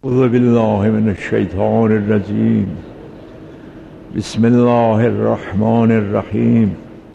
اعوذ بالله من الشیطان الرجیم. بسم الله الرحمن الرحیم.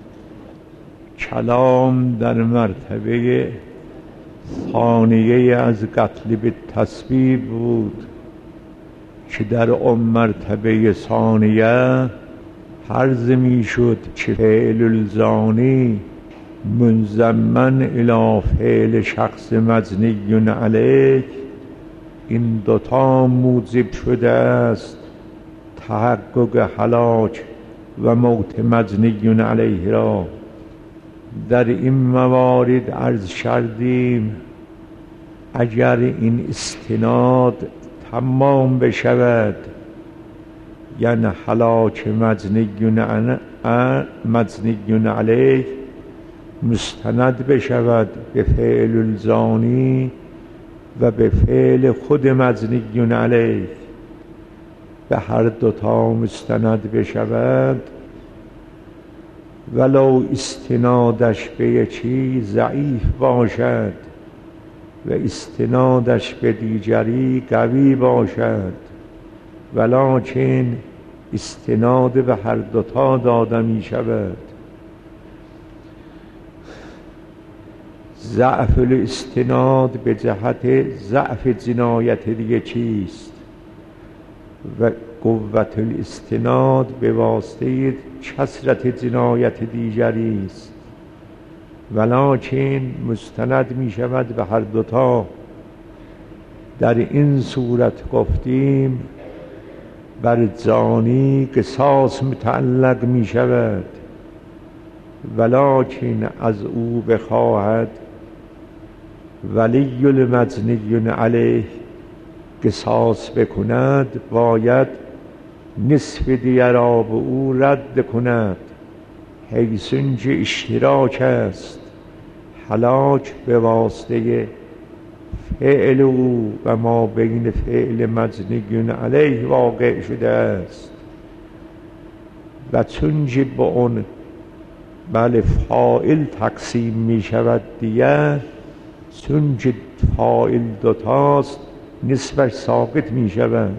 کلام در مرتبه ثانیه از قتل بالتسبیح بود که در آن مرتبه ثانیه عرض می شد که فعل الزانی منضمن الی فعل شخص مجنی علیه، این دوتا موجب شده است تحقق هلاک و موت مجنی علیه را. در این موارد عرض کردیم اگر این استناد تمام بشود، یعنی هلاک مجنی علیه مستند بشود به فعل الزانی و به فعل خود مجنی علیه، به هر دوتا مستند بشود، ولو استنادش به یکی ضعیف باشد و استنادش به دیگری قوی باشد، ولکن استناد به هر دوتا داده می شود. ضعف الاستناد به جهت ضعف جنایت دیگه چیست و قوت الاستناد به واسطه کثرت جنایت دیگری است، ولکن مستند می شود به هر دوتا. در این صورت گفتیم بر زانی قصاص متعلق می شود، ولکن از او بخواهد ولی المجنی علیه قصاص بکند، باید نصف دیه را به او رد کند، حیث اینکه اشتراک است هلاک به واسطه فعل او و ما بین فعل مجنی علیه واقع شده است. و چون که به اون فاعل تقسیم می شود دیه، چون که فاعل دوتاست نسبش ساقط می شود.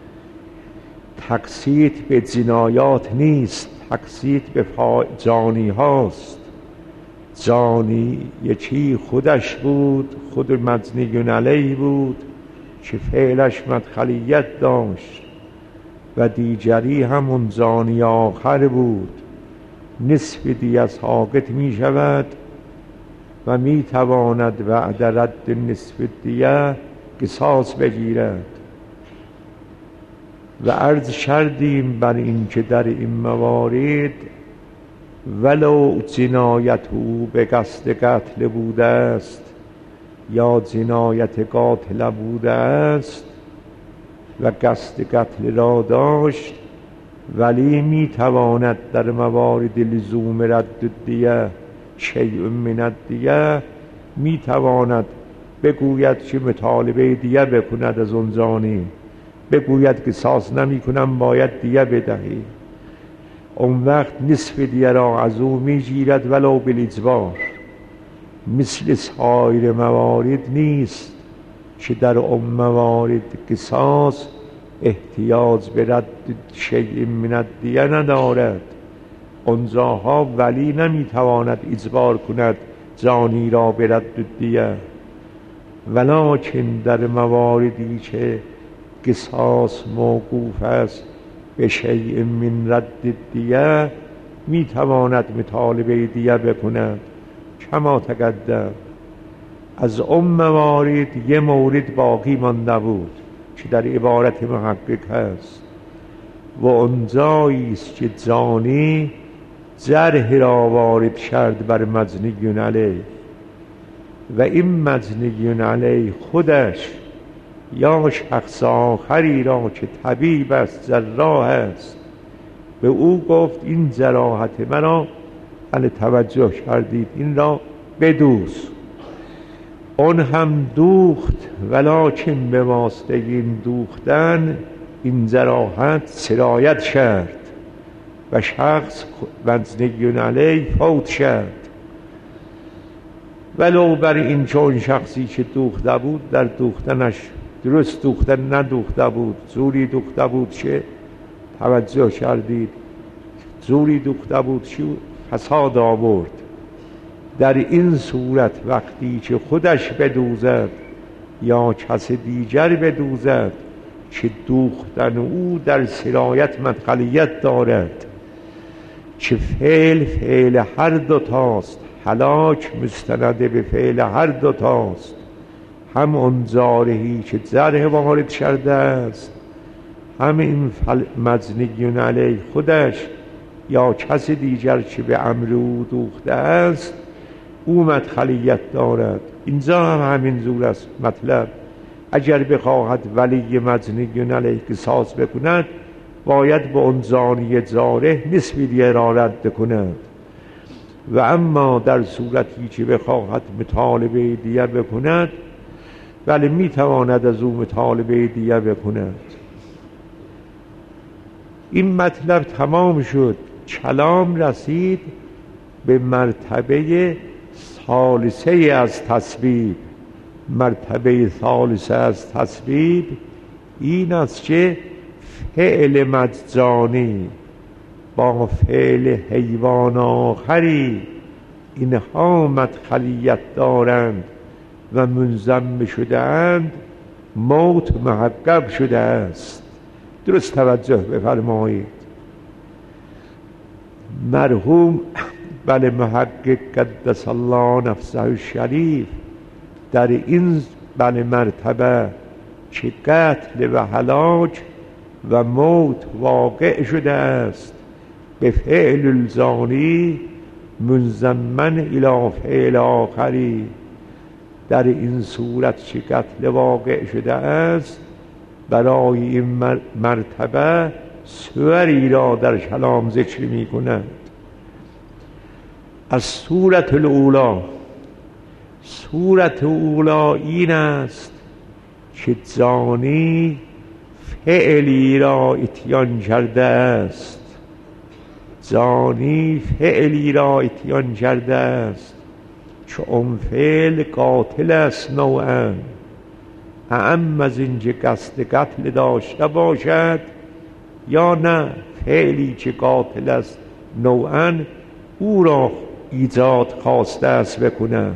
تقسیط به جنایات نیست، تقسیط به جانی هاست. جانی یکی خودش بود، خود مجنی علیه بود که فعلش مدخلیت داشت، و دیگری همون جانی آخر بود. نصف دیه ساقط می شود و می تواند بعد رد نصف دیه قصاص بگیرد. و عرض کردیم بر این که در این موارد ولو جنایت او به قصد قتل بوده است یا جنایت قاتل بوده است و قصد قتل را داشت، ولی می تواند در موارد لزوم رد دیه شیء من الدیه می تواند بگوید که مطالبه دیه بکند از اون زانی، بگوید قصاص نمی کنم باید دیه بدهی، اون وقت نصف دیه را از او می گیرد ولو بالاجبار. مثل سایر موارد نیست که در اون موارد قصاص احتیاج به رد شیء من الدیه ندارد. اونجاها ولی نمیتواند اجبار کند جانی را به رد دیه، ولکن در مواردی که قصاص موقوف است به شیء من رد دیه میتواند مطالبه دیه بکند. کما تقدم از اون موارد یه مورد باقی مانده بود که در عبارت محقق هست، و اونجایی است که جانی جرح را وارد کرد بر مجنی علیه و این مجنی علیه خودش یا شخص آخری را که طبیب است، جراح است، به او گفت این جراحت مرا توجه کردید این را بدوز. اون هم دوخت، ولکن به واسطه این دوختن این جراحت سرایت کرد و شخص مجنی علیه فوت شد. ولو بر این چون شخصی که دوخته بود در دوختنش درست دوخته ندوخته بود، زوری دوخته بود چه توجه کردید، زوری دوخته بود چه فساد آورد. در این صورت وقتی که خودش بدوزد یا کس دیگر بدوزد که دوختن او در سرایت مدخلیت دارد، که فعل هر دوتاست، هلاک مستند به فعل هر دوتاست، هم اون زارهی که زره وارد کرده است، هم این مزنیون علیه خودش یا کس دیگر که به امر او دوخته است، او مدخلیت دارد. اینجا هم همین زور است. مطلب اگر بخواهد ولی مزنیون علیه قصاص بکند، باید به اون زانی زاره نصف دیه را رد کند، و اما در صورتی که بخواهد مطالبه دیه بکند، ولی میتواند از او مطالبه دیه بکند. این مطلب تمام شد. کلام رسید به مرتبه ثالثه از تسبیب. مرتبه ثالثه از تسبیب این است که فعل مجانی با فعل حیوان آخری اینها مدخلیت دارند و منضم شده اند، موت محقق شده است. درست توجه بفرمایید. مرحوم بله محقق قدس الله نفسه الشریف در این بله مرتبه که قتل و هلاک و موت واقع شده است به فعل الزانی منضمن الی فعل آخری، در این صورت که قتل واقع شده است، برای این مرتبه سوری را در کلام ذکر می کند. از صورت الاولی، صورت اولی این است که زانی فعلی را اتیان کرده است، زانی فعلی را اتیان کرده است که اون فعل قاتل است نوعا، اعم از این که قصد قتل داشته باشد، یا نه فعلی که قاتل است نوعا او را ایجاد خواسته است بکند.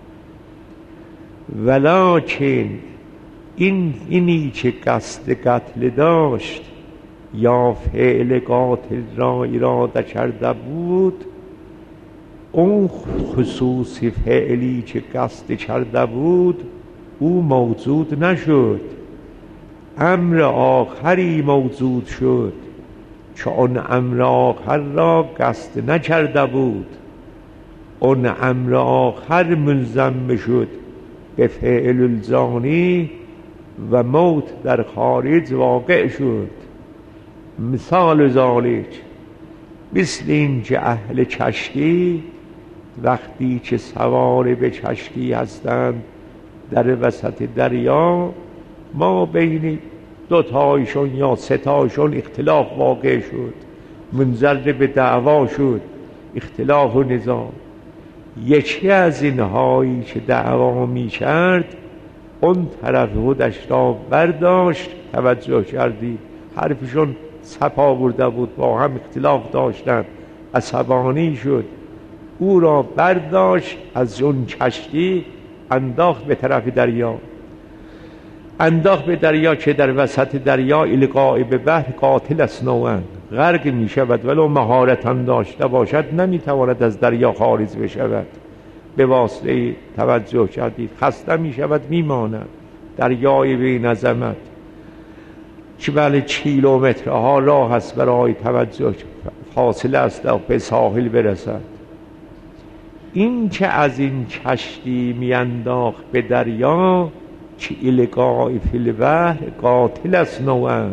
ولکن اینی که قصد قتل داشت یا فعل قاتل را اراده کرده بود، اون خصوصی فعلی که قصد کرده بود او موجود نشد، امر آخری موجود شد که اون امر آخر را قصد نکرده بود. اون امر آخر منضم شد به فعل الزانی و موت در خارج واقع شد. مثال ذالک مثل این که اهل کشتی وقتی که سوار به کشتی هستند در وسط دریا، ما بین دوتایشون یا ستایشون اختلاف واقع شد، منجر به دعوا شد، اختلاف و نزاع. یکی از اینهایی که دعوا می کرد اون طرف خودش را برداشت، توجه کردی حرفشون سپا برده بود، با هم اختلاف داشتن، عصبانی شد، او را برداشت از اون کشتی انداخت به طرف دریا، انداخت به دریا که در وسط دریا القاء به بحر قاتل است نوعا، غرق می شود ولو مهارتا داشته باشد نمی تواند از دریا خارج بشود، به واسطه توجه کردید خسته می شود می ماند. دریای بی عظمت که بله کیلومترها راه است برای توجه فاصله است تا به ساحل برسد. این که از این کشتی می انداخت به دریا که القاء فی البحر قاتل است نوعا،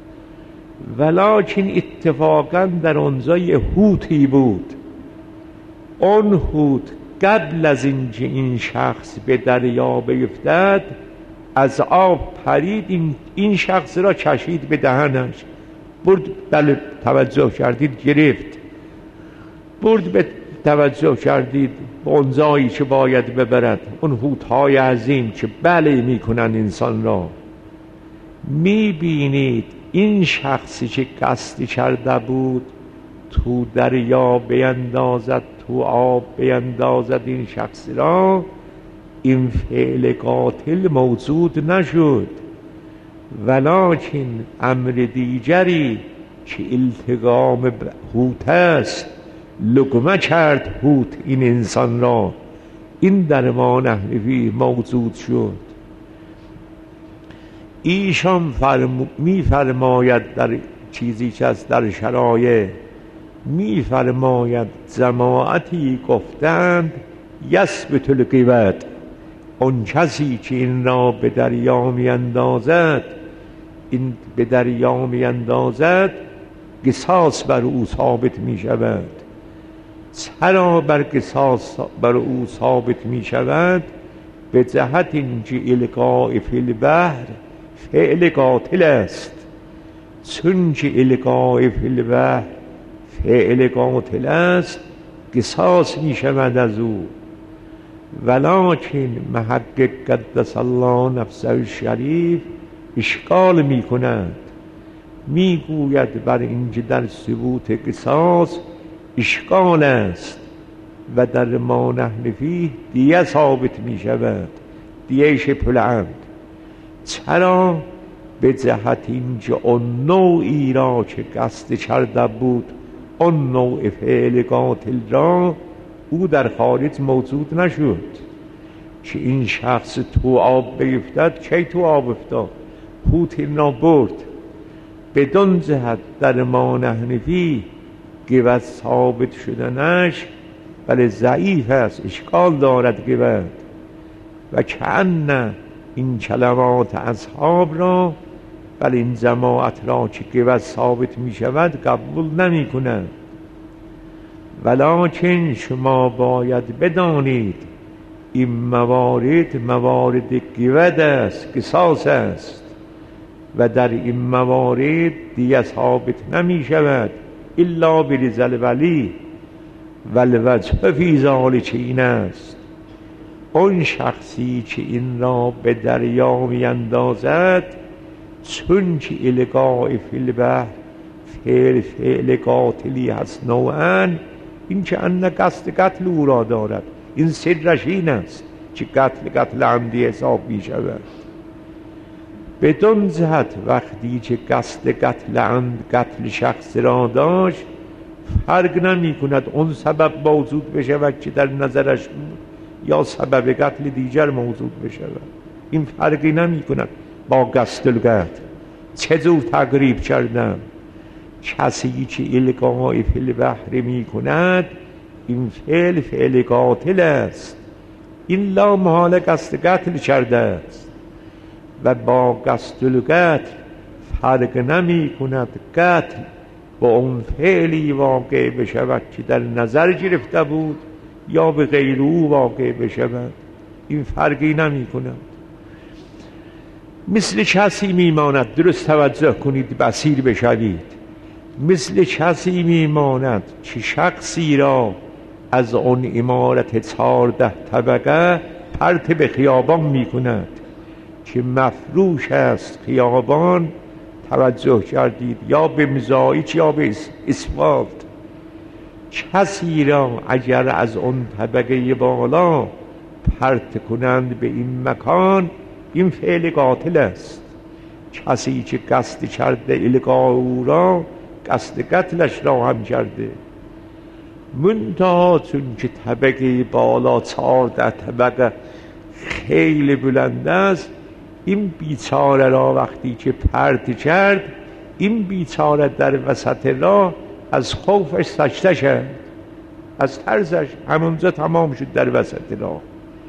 ولکن اتفاقا در آنجا یه حوتی بود، اون حوت قبل از اینکه این شخص به دریا بیفتد از آب پرید، این شخص را کشید به دهنش، برد، بله توجه کردید، گرفت، برد به توجه کردید به اون جایی که باید ببرد، اون حوت‌های عظیم که بله میکنن انسان را، میبینید این شخصی که قصد کرده بود تو دریا بیندازد، تو آب بیندازد این شخص را، این فعل قاتل موجود نشد، ولکن امر دیگری که التقام حوت است، لقمه کرد حوت این انسان را، این در ما نحوی موجود شد. ایشان میفرماید در چیزی که از در شرایع میفرماید جماعتی گفتند یثبت القوت، اون کسی که این را به دریا میاندازد، این به دریا میاندازد قصاص بر او ثابت می شود. چرا بر قصاص بر او ثابت می شود؟ به جهت اینکه القاء فی البحر فعل قاتل است، چون که القاء فی البحر فعل قاتل است قصاص می شود از او. ولکن محقق قدس الله نفسه الشریف اشکال می کند، می گوید بر اینکه در ثبوت قصاص اشکال است و در ما نحن فیه دیه ثابت می شود، دیه شبه العمد. چرا؟ به جهت اینکه اون نوعی را که قصد کرده بود، اون نوع فعل قاتل را او در خارج موجود نشد. که این شخص تو آب بیفتد، کی تو آب افتاد؟ حوت این را برد. بدون جهت در ما نحن فیه قوت ثابت شدنش بله ضعیف است، اشکال دارد قوت. و کأن این کلمات اصحاب را بل این جماعت را که قوت ثابت می شود قبول نمی کند. ولکن شما باید بدانید این موارد قوت است، قصاص است، و در این موارد دیه ثابت نمی شود الا برضا الولی. والوجه فی ذلک این است، اون شخصی که این را به دریا می اندازد، چون که القاء فی البحر فعل قاتلی هست نوعا، این که ان قصد قتل او را دارد، این سرش این است که قتل عمدی حساب می شود. بدون جهت وقتی که قصد قتل شخص را داشت، فرق نمی کند اون سبب موجود بشود که در نظرش بود یا سبب قتل دیگر موجود بشود، این فرقی نمی کند. با قصد القتل چجور تقریب کردم؟ کسی که القاء فی البحر می کند، این فعل قاتل است، این لا محال قصد قتل کرده است. و با قصد القتل فرق نمی کند قتل با اون فعلی واقع بشود که در نظر گرفته بود یا به غیر او واقع بشود، این فرقی نمی کند. مثل کسی میماند، درست توجه کنید بصیر بشوید، مثل کسی میماند که شخصی را از اون عمارت 14 طبقه پرت به خیابان میکند که مفروش است خیابان، توجه کردید، یا به مزایچ یا به اسفالت. کسی را اگر از اون طبقه بالا پرت کنند به این مکان، این فعل قاتل است. کسی که قصد کرده القاء او را، قصد قتلش را هم کرده. منتها چون که طبقه بالا 14 طبقه خیلی بلند است، این بیچاره را وقتی که پرت کرد، این بیچاره در وسط راه از خوفش سجده کرد، از ترسش همونجا تمام شد در وسط راه.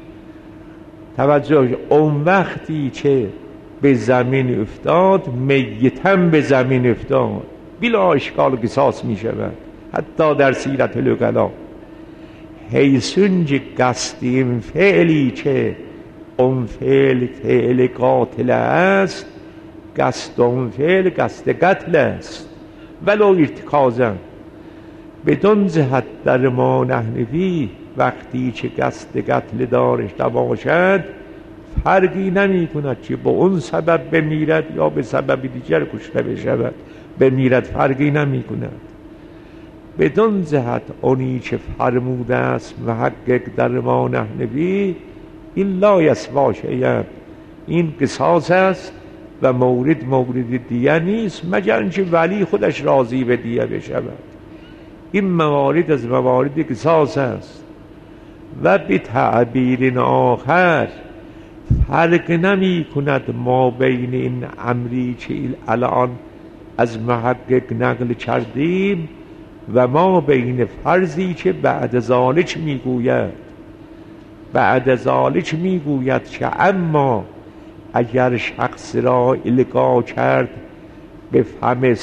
توجه، اون وقتی که به زمین افتاد، میتم به زمین افتاد، بلا اشکال قصاص می شود. حتی در سیرت العقلا حیثون که قصد این فعلی که اون فعل قاتل است، قصد اون فعل قصد قتل است، ولو ارتکازا. بدون جهت در ما نحن فیه وقتی که قصد قتل داشته باشد، فرقی نمی کند که به اون سبب بمیرد یا به سبب دیگر کشته بشود، بمیرد فرقی نمی کند. بدون جهت آنی که فرموده است محقق در ما نحنوی این لا یسوا شیئا، این قصاص است و مورد دیه نیست مگر اینکه ولی خودش راضی به دیه بشود. این موارد از موارد قصاص است. و به تعبیر آخر فرق نمی کند ما بین این امری که الان از محقق نقل کردیم و ما بین فرضی که بعد ذالک میگوید. بعد ذالک میگوید که اما اگر شخص را القا کرد به فم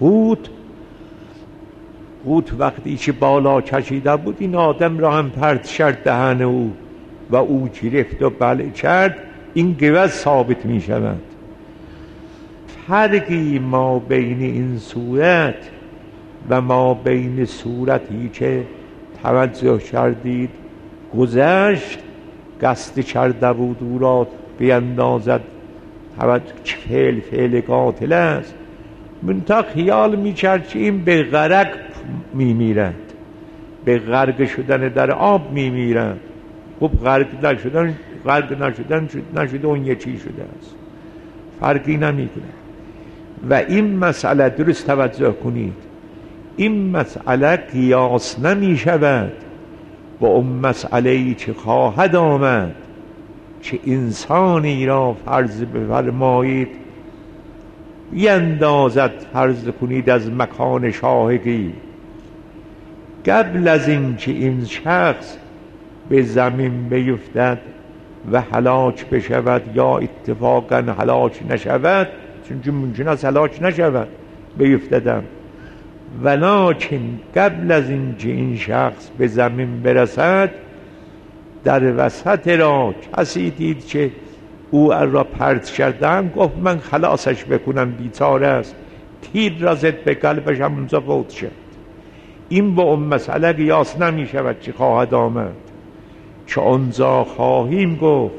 حوت وقتی که بالا کشیده بود این آدم را هم پرت شد دهن او و او گرفت و بلع کرد، این گوز ثابت می شود. فرقی ما بین این صورت و ما بین صورتی که توجه کردید گذشت قصد کرده بود او را بیندازد فعل قاتل است، منتها خیال میکرد که این به غرق میمیرد، به غرق شدن در آب میمیرد. خب غرق نشده اون یکی شده است، فرقی نمیکنه. و این مسئله درست توجه کنید، این مسئله قیاس نمی شود با اون مسئله‌ای که خواهد آمد که انسانی را فرض بفرمایید بیندازد، فرض کنید از مکان شاهقی، قبل از این که این شخص به زمین بیفتد و هلاک بشود یا اتفاقا هلاک نشود، چون ممکن است هلاک نشود بیفتدم، ولکن قبل از این که این شخص به زمین برسد در وسط را کسی دید که او را پرت کردن، گفت من خلاصش بکنم بیچاره است، تیر را زد به قلبش، همونجا فوت شد. این با اون مسئله قیاس نمی شود که خواهد آمد، که آنجا خواهیم گفت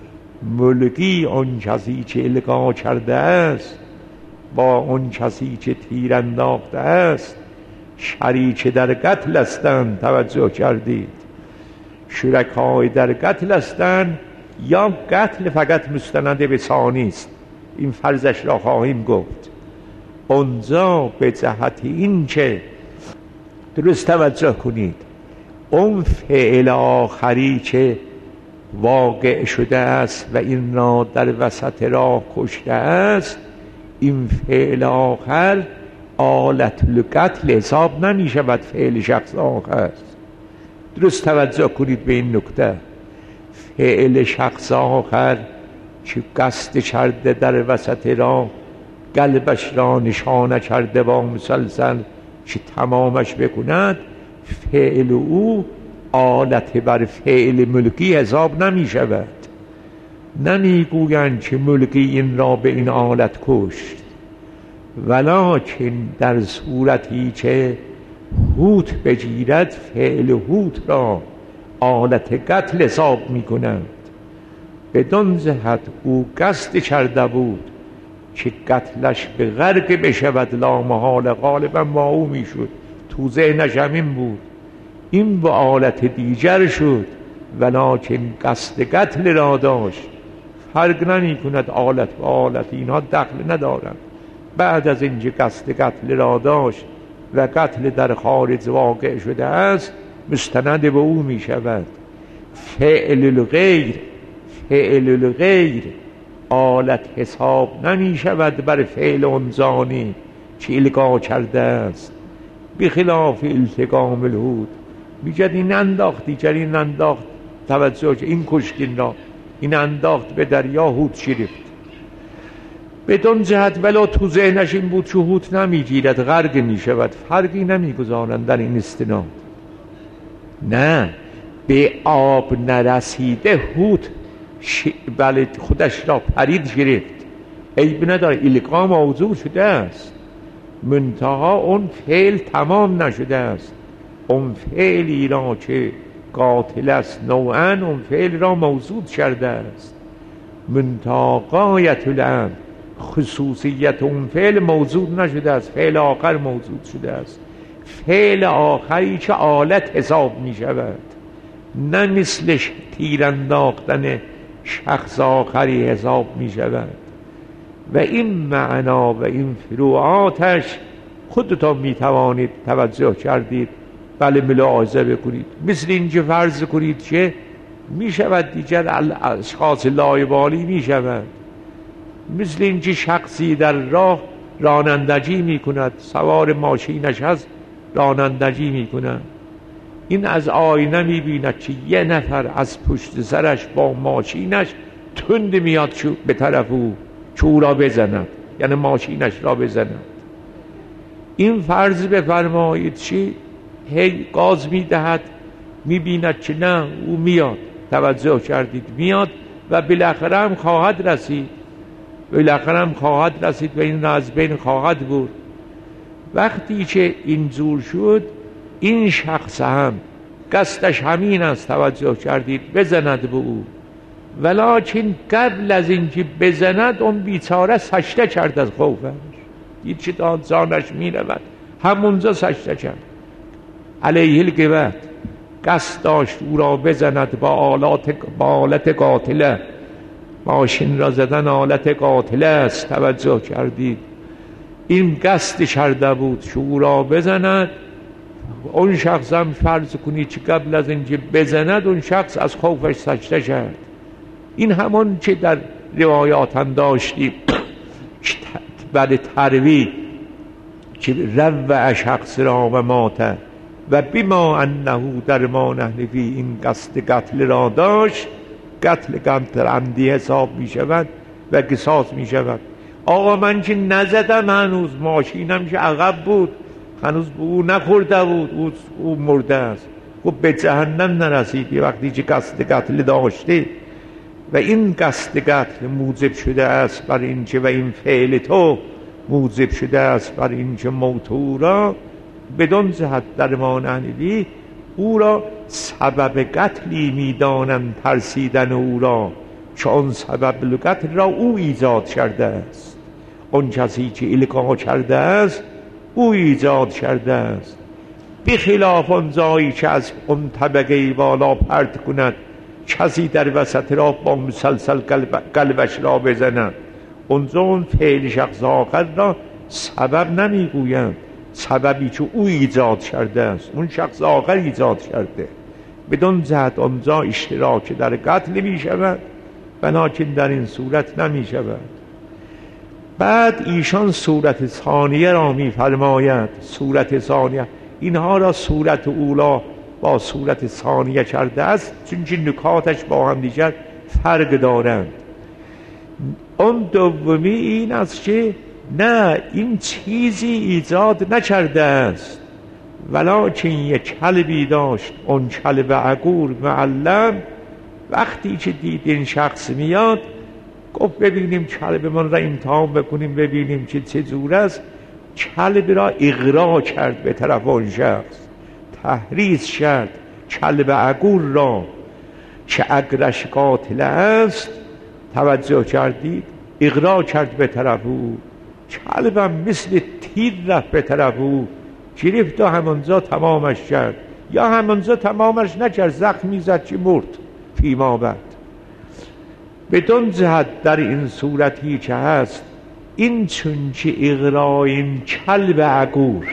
ملکی آن کسی که القا کرده است با آن کسی که تیر انداخته است شریک در قتل هستند. توجه کردید؟ شرکای در قتل هستند یا قتل فقط مستند به ثانی است، این فرضش را خواهیم گفت. اونجا به جهت این که درست توجه کنید اون فعل آخری که واقع شده است و این را در وسط راه کشته است، این فعل آخر آلت القتل حساب نمی شود، فعل شخص آخر است. درست توجه کنید به این نکته. فعل شخص آخر که قصد کرده در وسط راه قلبش را نشانه کرده با مسلسل که تمامش بکند، فعل او آلت بر فعل ملکی حساب نمی شود. نمی گویند که ملکی این را به این آلت کشت، ولکن در صورتی که هوت بگیرد فعل هوت را آلت قتل حساب می کنند. بدون جهت او قصد کرده بود که قتلش به غرق بشود، لامحال غالبا با او می شد، تو ذهنش همین بود، این به آلت دیگر شد ولکن قصد قتل را داشت. فرق نمی کند آلت و آلت، اینها دخل ندارند. بعد از اینکه قصد قتل را داشت و قتل در خارج واقع شده است مستند به او می شود. فعل الغیر آلت حساب نمی شود بر فعل انزانی که القا کرده است، بخلاف التقام الهود. میگد این انداخت دیگر، این انداخت، توجه این کشتین را، این انداخت به دریا، هود شرفت. بدون جهت ولو تو ذهنش این بود که هود نمیگیرد غرق میشود، فرقی نمیگذارند در این استناد. نه، به آب نرسیده هود بله خودش را پرید گرفت، عیب نداره، القا موضوع شده است، منتها اون فعل تمام نشده است. اون فعلی را که قاتل است نوعا اون فعل را موجود کرده است. منتها غایت الامر خصوصیت اون فعل موجود نشده است، فعل آخر موجود شده است، فعل آخری که آلت حساب می شود، نه مثل تیر انداختن شخص آخری حساب می شود. و این معنا و این فروعاتش خودتان می توانید توجه کردید، بله ملاحظه بکنید. مثل اینکه فرض کنید که می شود دیگر اشخاص لایبالی می شود، مثل اینکه شخصی در راه رانندگی می کند، سوار ماشینش هست رانندگی می کند، این از آینه می بیند که یه نفر از پشت سرش با ماشینش تند میاد به طرف او که او را بزند، یعنی ماشینش را بزند. این فرض بفرمایید چی؟ هی گاز می دهد، می بیند که نه او میاد، توجه کردید میاد و بالاخره هم خواهد رسید، بالاخره هم خواهد رسید و این را از بین خواهد برد. وقتی که اینجور شد این شخص هم قصدش همین است، توجه کردید، بزند به او، ولکن قبل از اینکه بزند اون بیچاره سجده کرد از خوفش، دید که جانش می رود، همونجا سجده کرد. علیه القبط قصد داشت او را بزند با آلت قاتله، ماشین را زدن آلت قاتله است، توجه کردید، این قصد کرده بود که او را بزند. اون شخص هم فرض کنید که قبل از اینکه بزند اون شخص از خوفش سجده کرد. این همون که در روایات هم داشتیم بعد تروی که روع شخص را و ماته و بما انه در ما نحنفی، این قصد قتل را داشت، قتل عمدی حساب می شود و قصاص می شود. آقا من که نزدم، هنوز ماشینم که عقب بود، هنوز به او نخورده بود، او مرده است، خب به جهنم نرسید وقتی که قصد قتل داشته. و این قصد قتل موجب شده است بر این که، و این فعل تو موجب شده است بر این که موت او را بدون جهت در ما نحنفی او را سبب قتلی میدانم، ترسیدن او را، چون سبب قتل را او ایجاد کرده است، اون کسی که القا کرده است او ایجاد کرده است، بخلاف اون جایی که از اون طبقه بالا پرت کند، کسی در وسط را با مسلسل قلبش را بزند، اونجا اون فعل شخص آخر را سبب نمیگویند، سببی که او ایجاد کرده است، اون شخص آخر ایجاد کرده، بدون جهت اونجا اشتراک در قتل می شود، بناکن در این صورت نمی شود. بعد ایشان صورت ثانیه را می فرماید. صورت ثانیه اینها را صورت اولا با صورت ثانیه کرده است، چون نکاتش با هم دیگر فرق دارند. اون دومی این است که نه، این چیزی ایجاد نکرده است، ولکن یک کلبی داشت، اون کلب عقور معلم، وقتی که دید این شخص میاد گفت ببینیم کلب من را امتحان بکنیم ببینیم که چه جور است، کلب را اغرا کرد به طرف اون شخص، تحریض کرد کلب عقور را که عقرش قاتل است، توجه کردید، اغرا کرد به طرف او، کلبم مثل تیر رفت به طرف او، گرفت و همانجا تمامش کرد، یا همانجا تمامش نکرد، زخمی زد که مرد فیما بعد. بدون جهت در این صورتی که هست، این چون که اغرا این کلب عقور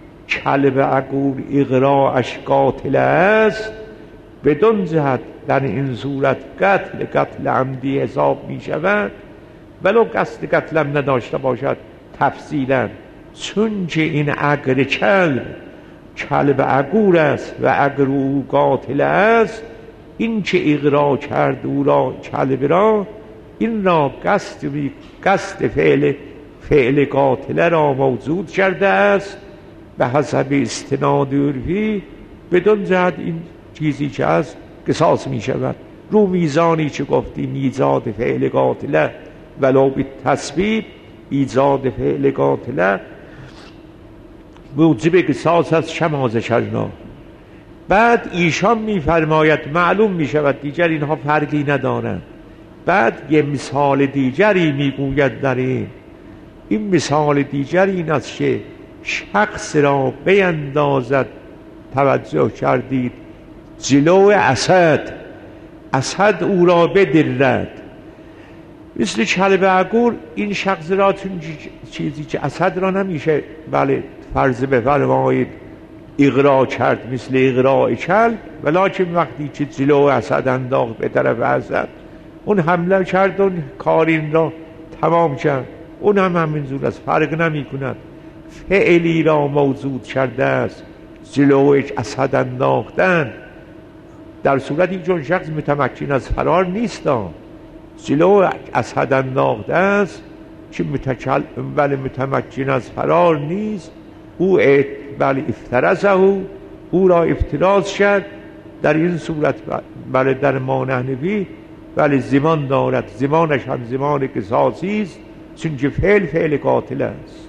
اغراش قاتل است، بدون جهت در این صورت قتل عمدی حساب می شود، ولو قصد قتلم نداشته باشد تفصیلا، چون که این عقر کلب عقور است و عقر او قاتل است، این که اغرا کرد او را کلب را، این را قصد فعل قاتل را موجود کرده است به حسب استناد عرفی، بدون جهت این چیزی که هست قصاص می شود. رو میزانی که گفتیم ایجاد فعل قاتله ولو به تسبیب، ایجاد فعل قاتله موجب قصاص از شما ذکرنا. بعد ایشان میفرماید معلوم می شود دیگر اینها فرقی ندارند، بعد یه مثال دیگری میگوید در این مثال دیگر این است که شخص را بیندازد، توجه کردید، جلو اسد او را بدرد. مثل کلب عقور این شخص را چیزی که اسد را نمیشه بله فرض بفرمایید اغرا کرد مثل اغراء کلب، ولکن وقتی که جلو اسد انداخت به طرف اسد اون حمله کرد و کارین را تمام کرد. اون هم همینجور است، فرق نمی کند. فعلی را موجود کرده است، جلو اسد انداختن، در صورتی که اون شخص متمکن از فرار نیست، جلو اسد انداخته است که ولی متمکن از فرار نیست، او بله افترسه، او را افتراس کرد. در این صورت بله در ما نحنفی بله زمان دارد، زمانش هم زمان قصاصی است، چون که فعل قاتل است.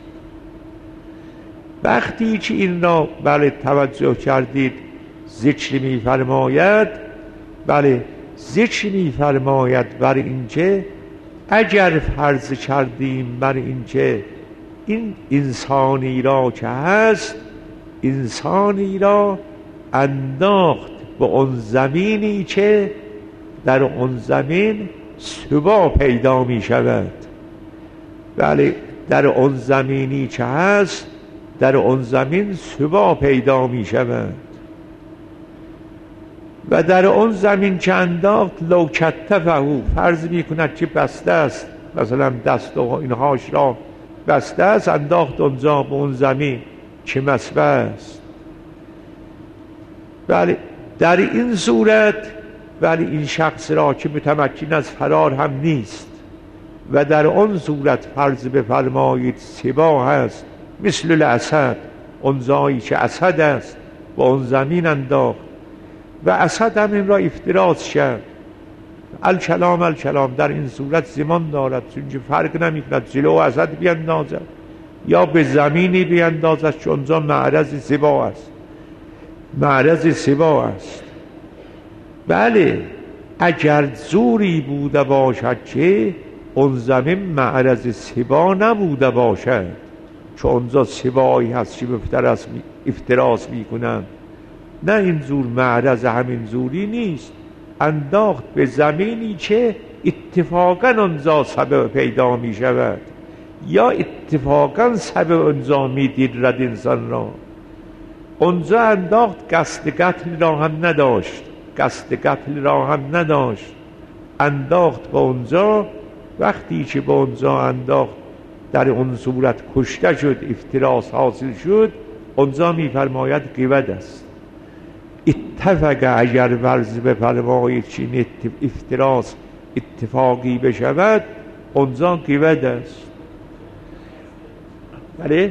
وقتی که این را بله توجه کردید ذکر می‌فرماید، بله ذکر می‌فرماید بر اینکه اگر فرض کردیم بر اینکه این انسانی را که هست، انسانی را انداخت به اون زمینی که در اون زمین سبا پیدا می شود. بله در اون زمینی که هست در اون زمین سبا پیدا می شود و در اون زمین که انداخت لو کتفه، فرض می کند که بسته است، مثلا دست و اینهاش را بسته است، انداخت اونجا به اون زمین که مسبه است. بله در این صورت ولی این شخص را که متمکن از فرار هم نیست و در اون صورت فرض بفرمایید سبا هست مثل الاسد، اون جایی که اسد است و اون زمین انداخت و اسد هم این را افتراس کرد. الکلام در این صورت زمان دارد، چون فرق نمی کند جلو اسد بیندازد یا به زمینی بیندازد که اونجا معرض سبا است. بله اگر زوری بوده باشد که اون زمین معرض سبا نبوده باشد، که اونجا سبایی هست که افتراس میکنن، نه این زور معرض همین زوری نیست، انداخت به زمینی که اتفاقا اونجا سبب پیدا می شود یا اتفاقا سبب اونجا می دیرد انسان را. اونجا انداخت، قصد قتل را هم نداشت، انداخت به اونجا. وقتی که به اونجا انداخت در اون صورت کشته شد، افتراس حاصل شد، اونجا میفرماید قود است. اتفق اگر ورز بفرماید چین افتراس اتفاقی بشود، اونجا قود است. بله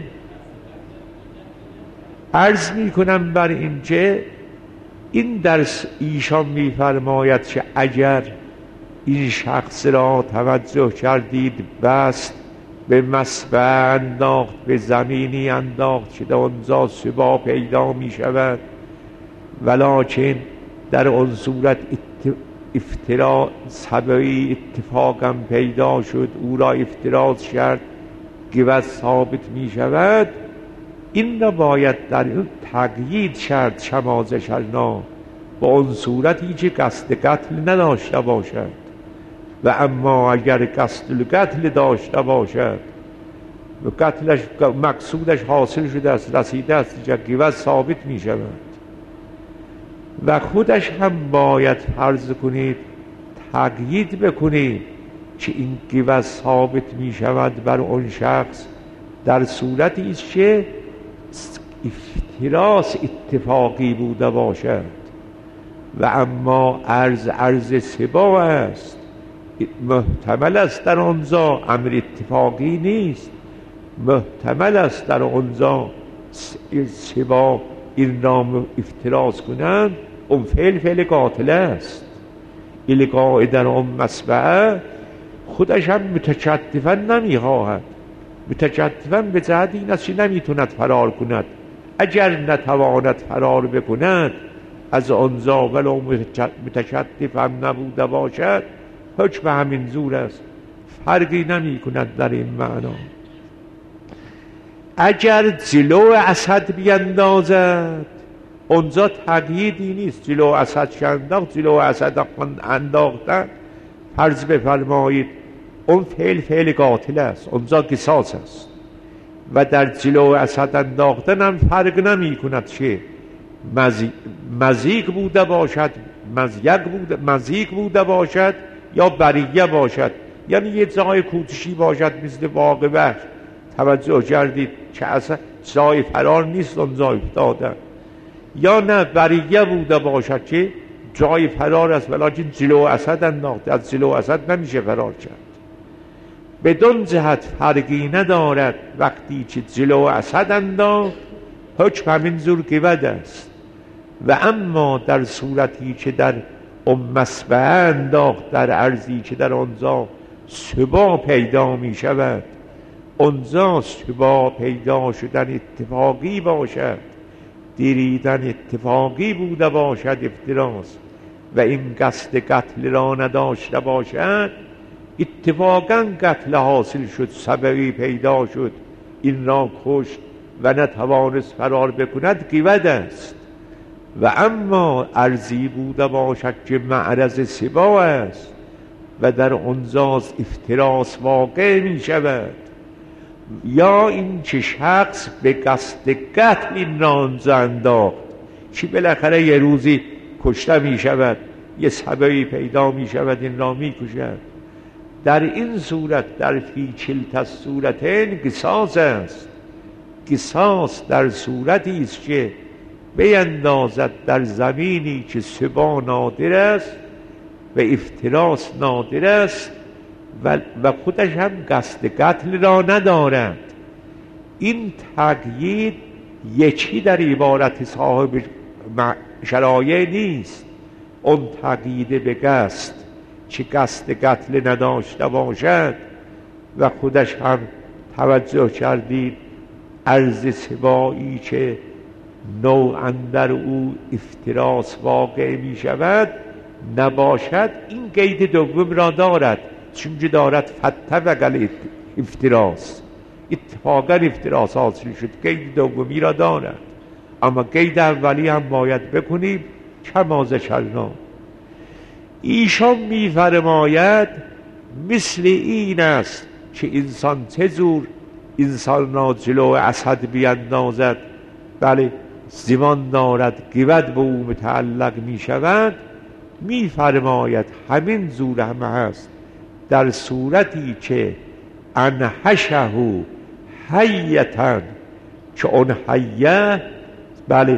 عرض میکنم بر این که این درس ایشان میفرماید که اگر این شخص را توجه کردید بست به مسبه انداخت، به زمینی انداخت که در اونجا سبا پیدا می شود، ولکن در اون صورت سببی اتفاقا پیدا شد، او را افتراس کرد، قود ثابت می شود. این را باید در این تقیید کرد شماز شرنا با اون صورتی که قصد قتل نداشته باشد. و اما اگر قصد القتل داشته باشد و قتلش مقصودش حاصل شده است، رسیده است، قود ثابت می شود و خودش هم باید فرض کنید تقیید بکنید که این قود ثابت می شود بر اون شخص در صورتی است که افتراس اتفاقی بوده باشد و اما عرض سبا است، محتمل است در اونجا امر اتفاقی نیست، محتمل است در اونجا سبا این را افتراس کنند، اون فعل قاتل است. القاء در اون مسبعه خودش هم متکتفا نمیخواهد، متکتفا به جهت این است که نمیتوند فرار کند. اگر نتواند فرار بکند از آنجا ولو متکتف هم نبوده باشد، حکم همین زور است، فرقی نمی کند در این معنا. اگر جلو اسد بیندازد، اونجا تقییدی نیست، جلو اسد شنداخت، جلو اسد انداختن، فرض بفرمایید اون فعل قاتل است، اونجا قصاص است. و در جلو اسد انداختن هم فرق نمی کند چه مزیق بوده باشد، مزیق بوده باشد یا بریه باشد، یعنی یه جای کوتشی باشد مثل واقع وحش. توجه کردید که اصلا جای فرار نیست اونجا افتادن، یا نه بریه بوده باشد که جای فرار است ولیکن جلو اسد انداخت، از جلو اسد نمیشه فرار کرد. بدون جهت فرقی ندارد، وقتی که جلو اسد انداخت حکم همین زور قود است. و اما در صورتی که در مسبه انداخت، در ارضی که در آنجا سبا پیدا می شود، آنجا سبا پیدا شدن اتفاقی باشد، دیریدن اتفاقی بوده باشد افتراس، و این قصد قتل را نداشته باشد، اتفاقا قتل حاصل شد، سببی پیدا شد، این را کشت و نتوانست فرار بکند، قود است. و اما ارضی بوده باشد که معرض سبا است و در آنجا افتراس واقع می شود، یا این که شخص به قصد قتل این را آنجا انداخت، که بالاخره یه روزی کشته می شود، یه سببی پیدا می شود این را می کشد، در این صورت در فی کلتا الصورتین قصاص است. قصاص در صورتی است که بیندازد در زمینی که سبا نادر است و افتراس نادر است و خودش هم قصد قتل را ندارد. این تقیید یکی در عبارت صاحب شرایع نیست. اون تقیید به قصد که قصد قتل نداشته باشد و خودش هم توجه کردید عرض سبایی که نوعا در او افتراس واقع می شود نباشد، این قید دوم را دارد، چون که دارد فتوقل افتراس، اتفاقا افتراس حاصل شد، قید دومی را دارد. اما قید اولی هم باید بکنیم کما ذکرنا. ایشان می فرماید مثل این است که انسان چه جور انسان را جلو اسد بیندازد، بله زمان دارد، قود به او متعلق می شود. می فرماید همین زور هم هست در صورتی که انحشه حیتا، که اون حیه بله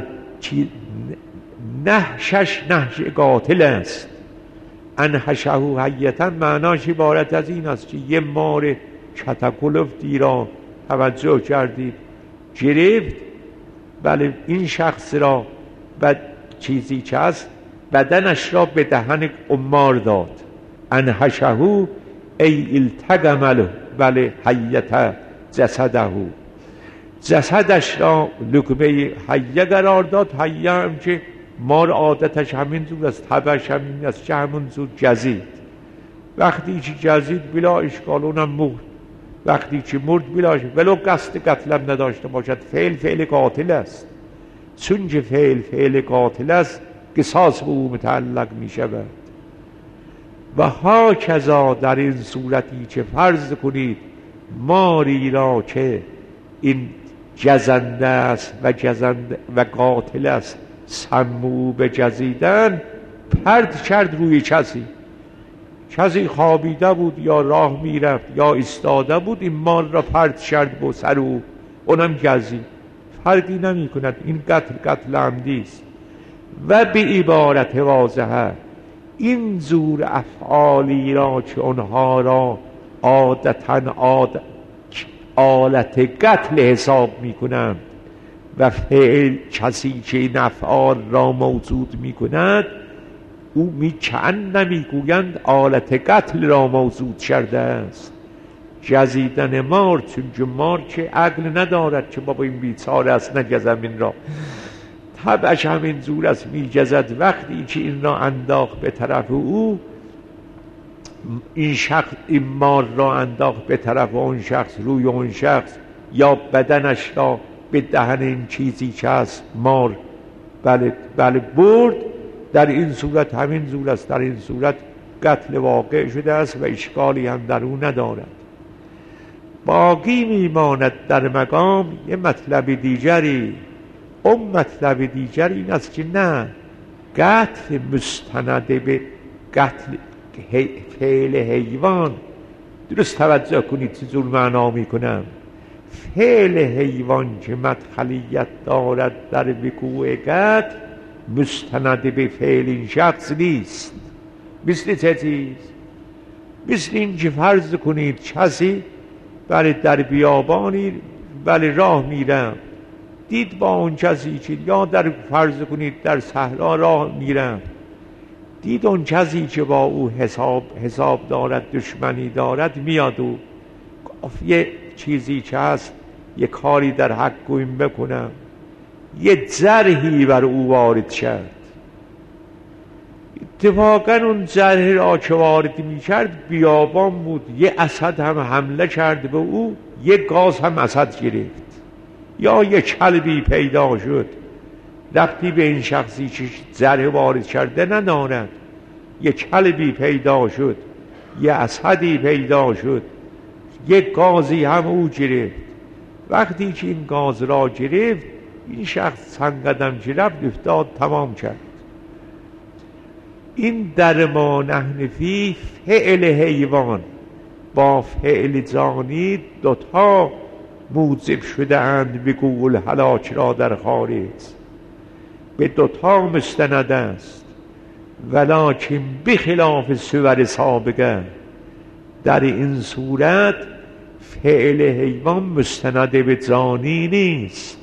نحشش نحش قاتل است. انحشه حیتا معناش عبارت از این است که یه مار کتکلفتی را توجه کردید گرفت، بله این شخص را و چیزی که هست بدنش را به دهن مار داد. انحشه ای التقم بله حیت جسده، جسدش را لقمه حیه قرار داد. حیه هم که مار عادتش همین جور است، طبعش همین است که همون جور جزید. وقتی که جزید بلا اشکال اونم مرد، وقتی که مرد بلا اشکال، ولو قصد قتلم نداشته باشد، فعل قاتل است. چون که فعل قاتل است قصاص به او متعلق می شود. و ها کذا در این صورتی که فرض کنید ماری را که این جزنده است و قاتل است، سمو به جزیدن پرد کرد روی کسی خوابیده بود یا راه میرفت یا استاده بود، این مال را پرد کرد به سر او، اونم جزید. فرقی نمی کند، این قتل عمدی است. و به عبارت واضحه این زور افعالی را که اونها را عادتاً آلت قتل حساب می کنند و فعل کسی که این افعال را موجود می کند او نمی گویند آلت قتل را موجود کرده است. جزیدن مار، چون مار که عقل ندارد که بابا این بیچاره است نجزم این را، طبعش همین زور است می جزد. وقتی که این را انداخت به طرف او این شخص این مار را انداخت به طرف اون شخص، روی اون شخص، یا بدنش را به دهن این چیزی که هست مار بله برد، در این صورت همین زور است، در این صورت قتل واقع شده است و اشکالی هم در او ندارد. باقی میماند در مقام یه مطلب دیگری. اون مطلب دیگر این است که نه، قتل مستند به قتل فعل حیوان، درست توجه کنید چه جور معنا میکنم. فعل حیوان که مدخلیت دارد در وقوع قتل مستند به فعل این شخص نیست. مثل چه چیز؟ مثل این که فرض کنید کسی در بیابانی راه میرم، دید با اون کسی که، یا در فرض کنید در صحرا راه میرم، دید اون کسی که با او حساب دارد، دشمنی دارد، میاد و گفت یه چیزی که هست، یه کاری در حق این بکنم، یه جرحی بر او وارد شد. اتفاقا اون جرح را که وارد می کرد بیابان بود، یه اسد هم حمله کرد به او، یه گاز هم اسد گرفت، یا یه کلبی پیدا شد، ربطی به این شخصی که جرح وارد کرده ندارد، یه کلبی پیدا شد، یه اسدی پیدا شد، یه گازی هم او گرفت. وقتی که این گاز را گرفت، این شخص چند قدم که رفت افتاد، تمام کرد. این در ما نحن فی فعل حیوان با فعل جانی دوتا موجب شده اند وقوع الهلاک را در خارج، به دوتا مستند است. ولکن بخلاف صور سابقه، در این صورت فعل حیوان مستند به جانی نیست.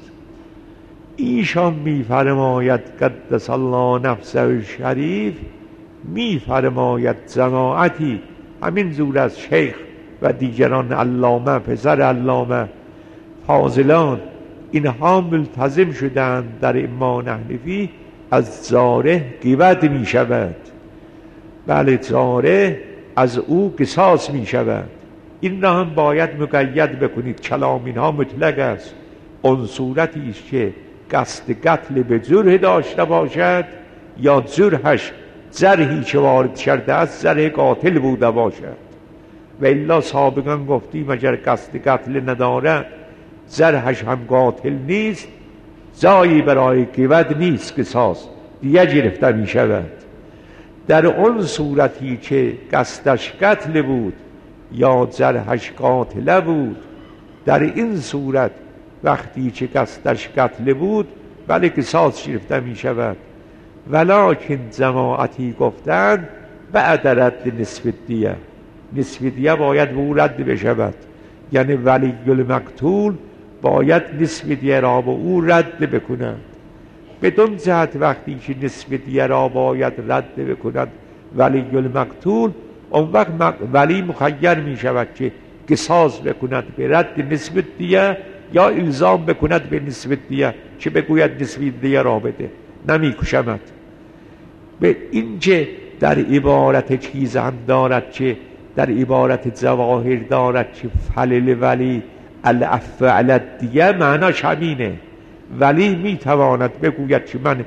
ایشان می‌فرماید قدس الله نفسه الشریف، می‌فرماید جماعتی، همین زور از شیخ و دیگران علامه، پسر علامه، فاضلان، اینها ملتزم شدند در ما نحن فیه، از جارح قود می شود. بله، جارح از او قصاص می شود. این را هم باید مقید بکنید، کلام اینها مطلق است. اون صورتی است که قصد قتل به جرح داشته باشد، یا جرحش جرحی که وارد کرده است جرح قاتل بوده باشد. و الا سابقا گفتیم اگر قصد قتل ندارد، جرحش هم قاتل نیست، جایی برای قود نیست، قصاص دیگه گرفته می شود. در اون صورتی که قصدش قتل بود یا جرحش قاتل بود، در این صورت وقتی که قصدش قتل بود، بله قصاص گرفته می شود. ولکن جماعتی گفتند بعد رد نصف دیه، نصف دیه باید به او رد بشود، یعنی ولی المقتول باید نصف دیه را به او رد بکنند. بدون جهت وقتی که نصف دیه را باید رد بکنند ولی المقتول، اون وقت ولی مخیر می شود که قصاص بکند به رد نصف دیه، یا الزام بکند به نصف دیه، که بگوید نصف دیه را بده، نمی کشمد. به این که در عبارت چیز هم دارد، که در عبارت جواهر دارد که فلل ولی العفو علی الدیه، معناش همینه. ولی میتواند بگوید که من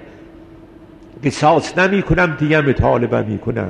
قصاص نمی کنم، دیگه مطالبه می کنم.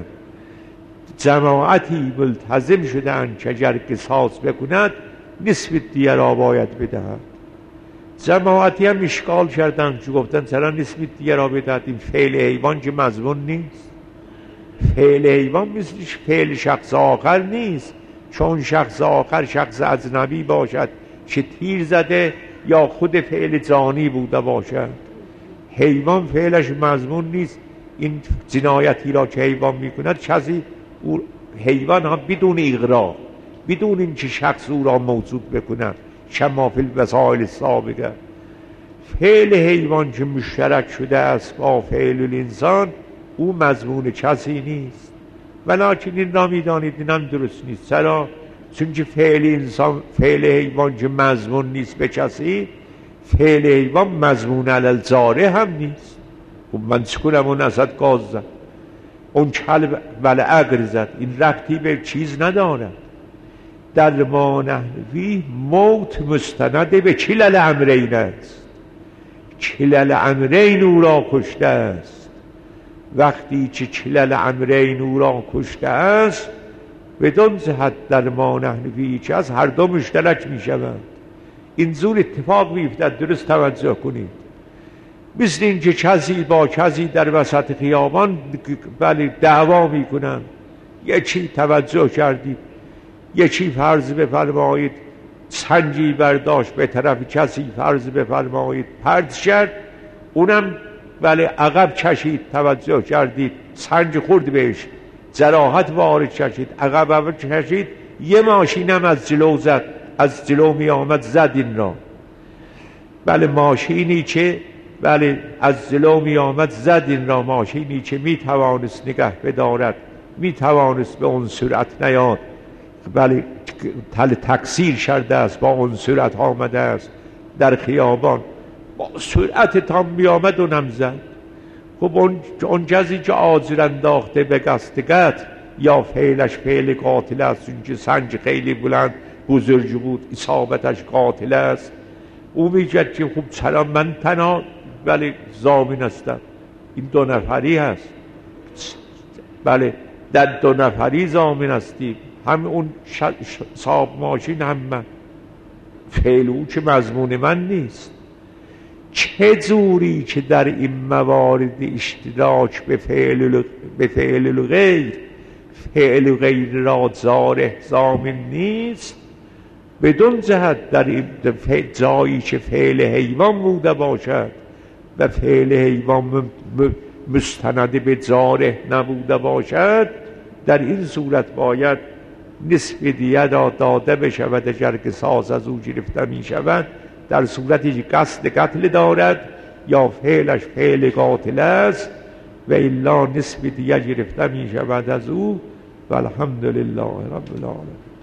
جماعتی ملتزم شدن که اگر قصاص بکند نصف دیه را باید بدهد. جماعتی هم اشکال کردن که گفتن چرا نصف دیه را بدهد، این فعل حیوان که مضمون نیست. فعل حیوان مثلش فعل شخص آخر نیست، چون شخص آخر شخص اجنبی باشد که تیر زده یا خود فعل جانی بوده باشد. حیوان فعلش مضمون نیست. این جنایتی را که حیوان میکند، کسی حیوان هم بدون اغراق، بدون این که شخص او را موجود بکند، شما فی الوسائل السابقه. فعل حیوان که مشترک شده است با فعل الانسان، او مضمون کسی نیست. ولکن این را میدانید این هم درست نیست. چرا؟ چون که فعل حیوان که مضمون نیست به کسی، فعل حیوان مضمون علی الجارح هم نیست. خب من چکنم اون اسد گاز زد، اون کلب بله اگرزد، این ربطی به چیز ندارد. در ما نحوی موت مستند به کلل امرین است، کلل امرین او را کشته است. وقتی که کلل امرین او را کشته است بدون جهت در ما نحوی که از هر دو مشترک می شود. این زور اتفاق میفتد، درست توجه کنید. مثل این که کسی با کسی در وسط خیابان ولی دعوا میکنن، یکی توجه کردید یکی فرض بفرمایید سنجی برداشت به طرف کسی فرض بفرمایید پرت کرد، اونم ولی عقب کشید، توجه کردید سنج خورد بهش، جراحت وارد کشید، عقب کشید، یه ماشینم از جلو زد، از جلو می آمد زد این را. بله ماشینی که بله از جلو می آمد زد این را، ماشینی که می توانست نگه بدارد، می توانست به اون سرعت نیاد، بله تکثیر شده است، با اون سرعت آمده است در خیابان، با سرعت تام می آمد اونم زد. خب اون کسی که آجر انداخته به قصد قتل یا فعلش فعل قاتل است، چون که سنج خیلی بلند بزرگ بود اصابتش قاتل است، او میگه که خب سلام من تنها بله ضامن هستم، این دو نفری هست، بله در دو نفری ضامن هستیم، هم اون صاحب ماشین هم من، فعل او که مضمون من نیست. چه جوری که در این موارد اشتراک به فعل الغیر، فعل غیر را ضارح ضامن نیست، بدون جهت در این جایی که فعل حیوان بوده باشد و فعل حیوان مستند به ضارح نبوده باشد، در این صورت باید نصف دیه را داده بشود اگر قصاص از او گرفته می شود، در صورتی که قصد قتل دارد یا فعلش فعل قاتل است، و الا نصف دیه گرفته می شود از او. و الحمدلله رب العالمین.